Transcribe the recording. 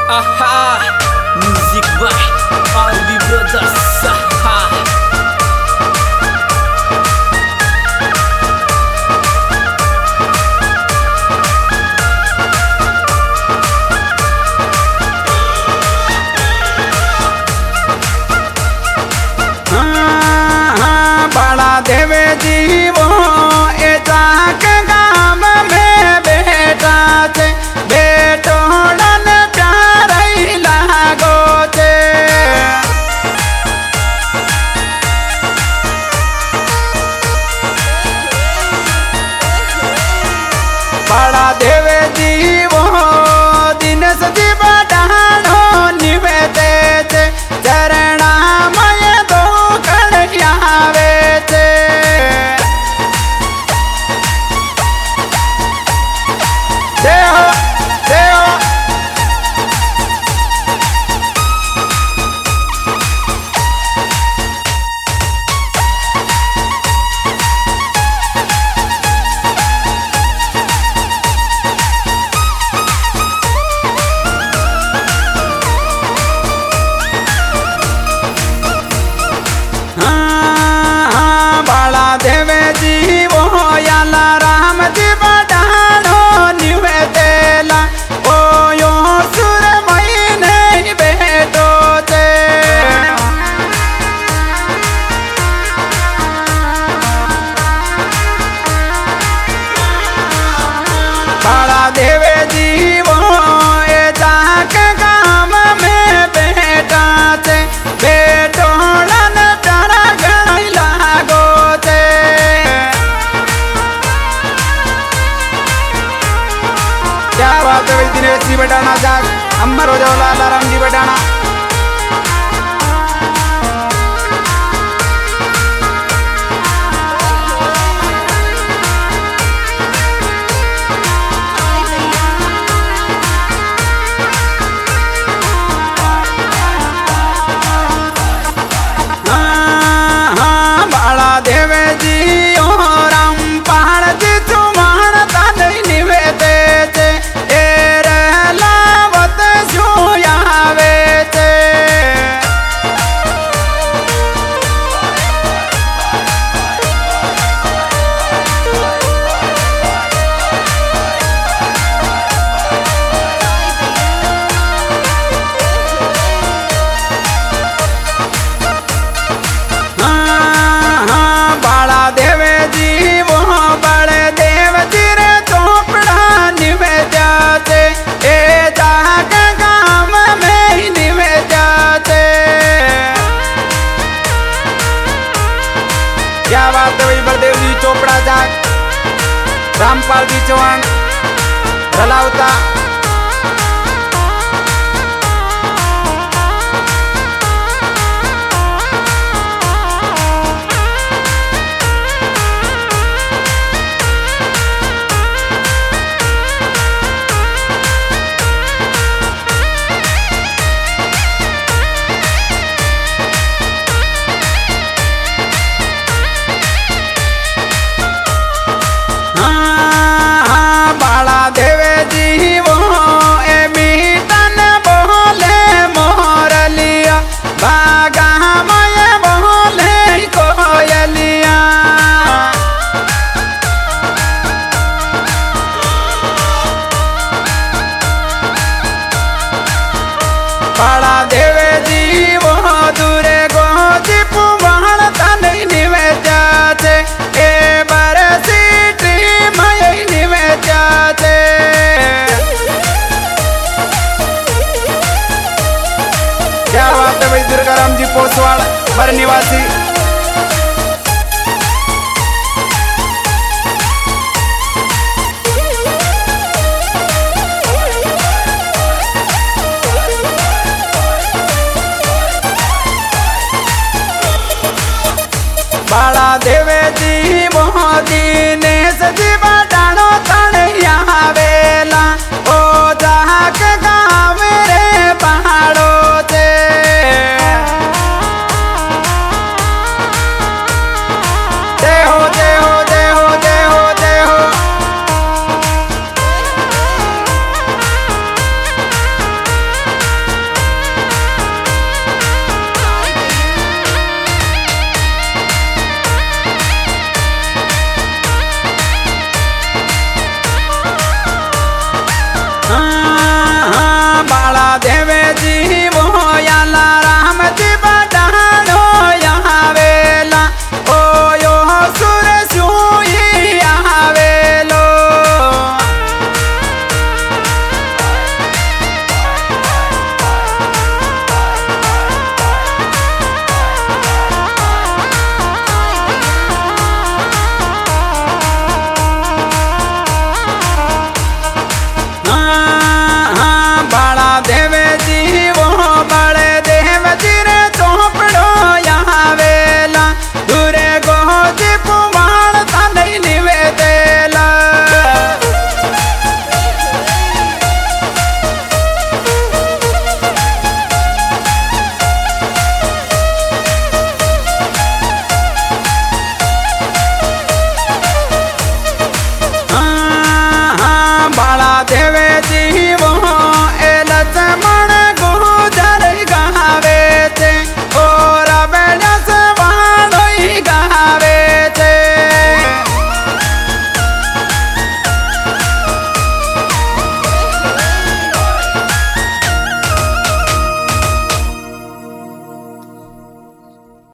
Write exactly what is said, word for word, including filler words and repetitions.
Aha, music by R V Brothers. Aha. देवे जीवो ए जाक गाम में बेटा छे बेटोड़न प्यार लागो छे बड़ा देवे जीवो दिन सजी बडानो निवेदे छे चरणा मय दो कड़ियावे छे देहो देहो देवे जीवो याला राम जी बडानो निवेदेला ओ यो सुर महीने बेटो छे बाला देवे जीवो ए जाक गाम में बेटा छे बेटोड़न प्यारा गणाई लागो छे क्या बात है दिनेश जी बटाना जाग अम्मा रोजौला लाराम जी बटाना देवे जी ओ राम पहाड़ जी तुम्हार तन निवेदे छे ए रहलावत सुयावे छे देवे जी वो बड़े देव जी रे चोपड़ा निवेद्या छे ए जाग गाम में निवेद्या छे क्या बात है बलदेव जी चोपड़ा जाग रामपाल जी चौहान रलावता देवे जी वो ए बीतन बोले मोरलिया बागा मय बोले कोयलिया बड़ा देवे जी वो दूरे गोजी पुवाण तन निवेद्या छे ए बरसी मय निवेद्या छे क्या बात है भाई दुर्गाराम जी पोसवाड़ बर निवासी